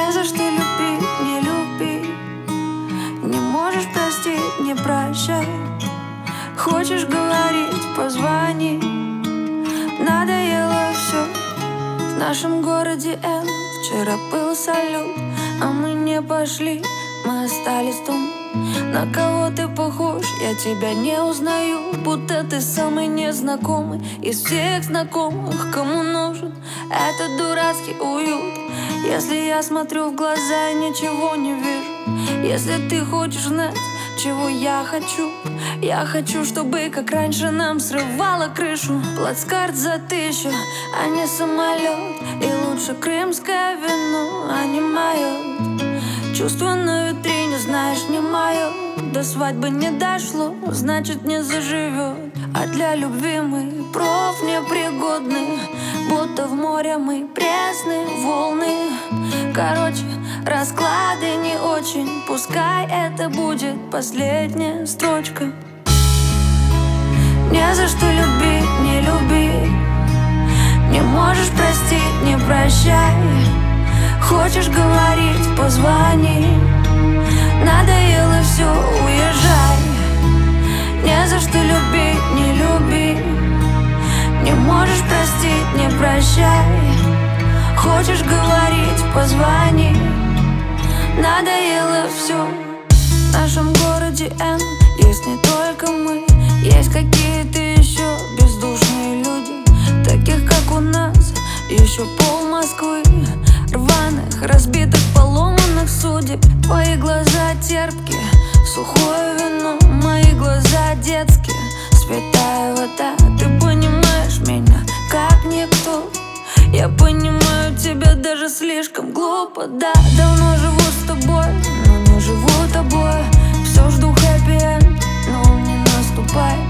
Не за что любить, не люби. Не можешь простить, не прощай. Хочешь говорить, позвони. Надоело все. В нашем городе Н вчера был салют, а мы не пошли, мы остались там. На кого ты похож, я тебя не узнаю. Будто ты самый незнакомый из всех знакомых, кому нужен этот дурацкий уют. Если я смотрю в глаза и ничего не вижу, если ты хочешь знать, чего я хочу, чтобы как раньше нам срывало крышу. Плацкарт за 1000, а не самолет. И лучше крымское вино, а не мое. Чувство на витрине, знаешь, не мое. До свадьбы не дошло, значит не заживет. А для любви мы проф непригодны, будто в море мы пресные волны. Короче, расклады не очень, пускай это будет последняя строчка. Не за что любить, не люби. Не можешь простить, не прощай. Хочешь говорить, позвони. Надоело все, уезжай. Не за что любить, не люби. Не можешь простить, не прощай. Хочешь говорить, позвони. Надоело все. В нашем городе Н есть не только мы, есть какие-то еще бездушные люди, таких как у нас еще пол Москвы. Рваных, разбитых, поломанных судеб. Твои глаза терпкие, сухое вино. Мои глаза детские, святая вода. Ты понимаешь меня, как никто. Я понимаю тебя даже слишком глупо, да. Давно живу с тобой, но не живу тобой. Все жду хэппи-энд, но он не наступает.